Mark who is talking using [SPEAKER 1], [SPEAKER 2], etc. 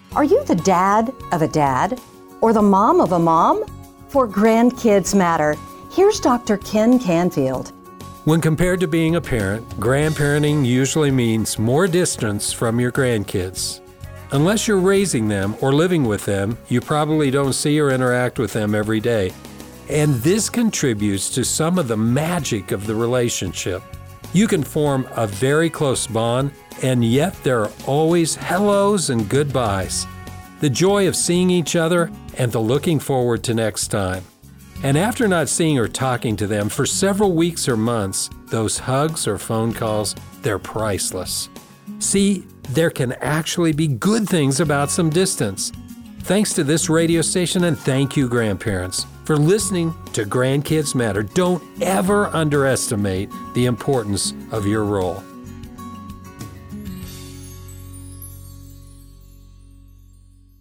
[SPEAKER 1] Are you the dad of a dad or the mom of a mom? For Grandkids Matter, here's Dr. Ken Canfield.
[SPEAKER 2] When compared to being a parent, grandparenting usually means more distance from your grandkids. Unless you're raising them or living with them, you probably don't see or interact with them every day. And this contributes to some of the magic of the relationship. You can form a very close bond, and yet there are always hellos and goodbyes. The joy of seeing each other and the looking forward to next time. And after not seeing or talking to them for several weeks or months, those hugs or phone calls, they're priceless. See, there can actually be good things about some distance. Thanks to this radio station, and thank you, grandparents, for listening to Grandkids Matter. Don't ever underestimate the importance of your role.